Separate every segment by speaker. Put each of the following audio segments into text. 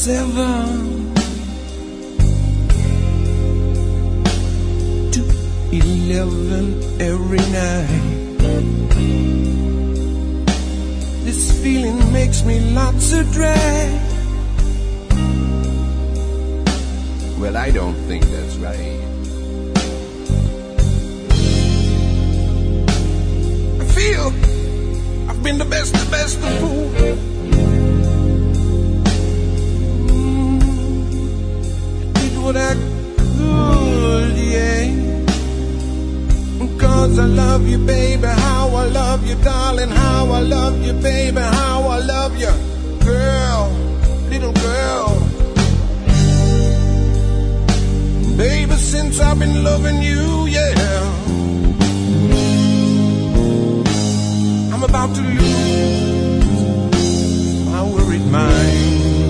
Speaker 1: 7 to 11 every night. This feeling makes me lots of dread. Well, I don't think that's right. I feel I've been the best of fool. What I could, yeah. 'Cause I love you, baby, how I love you, darling, how I love you, baby, how I love you, girl, little girl. Baby, since I've been loving you, yeah, I'm about to lose my worried mind.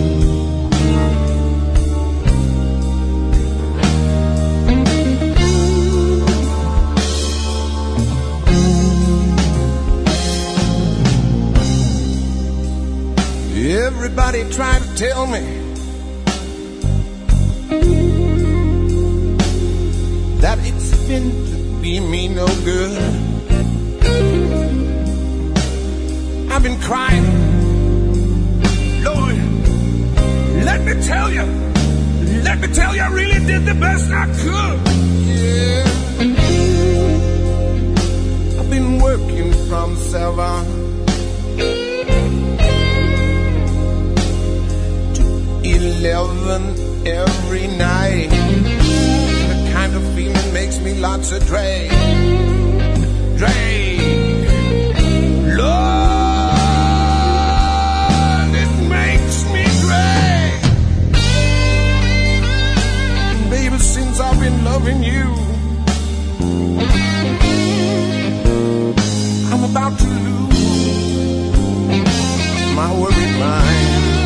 Speaker 1: Everybody try to tell me that it's fin to be me no good. I've been crying, Lord, let me tell you, I really did the best I could. Yeah, I've been working from 7 11 every night. The kind of feeling makes me lots of drain. Lord, it makes me drain. Baby, since I've been loving you, I'm about to lose my worried mind.